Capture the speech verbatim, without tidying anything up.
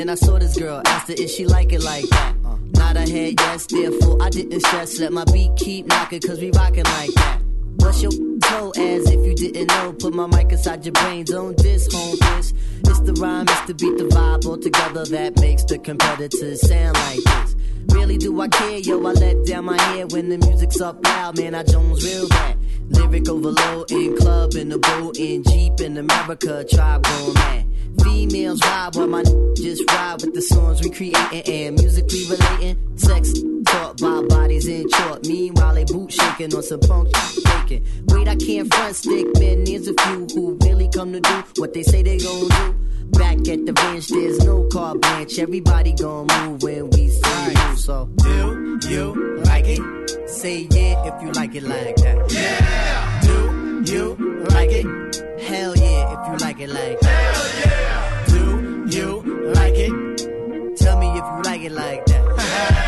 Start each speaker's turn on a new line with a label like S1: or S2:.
S1: man, I saw this girl. Asked her if she like it like that. Uh. Nod her head, yes, therefore I didn't stress. Let my beat keep knocking, cause we rockin' like that. What's your toe as if you didn't know? Put my mic inside your brain, don't diss, home this. It's the rhyme, it's the beat, the vibe all together that makes the competitors sound like this. Really do I care, yo, I let down my hair when the music's up loud, man, I Jones real bad. Lyric overload in club, in the boat, in Jeep, in America, tribe going mad. Females vibe while my n- just ride with the songs we creating and musically relating. Sex taught by bodies in short. Meanwhile, they boot shaking on some punk shaking. Wait, I can't front stick, man. There's a few who really come to do what they say they gon' do. Back at the bench, there's no car branch. Everybody gon' move when we say move. So, do you like it? Say yeah if you like it like that.
S2: Yeah!
S1: Do you like it? Hell yeah if you like it like that.
S2: Hell yeah!
S1: Do you like it? Tell me if you like it like that.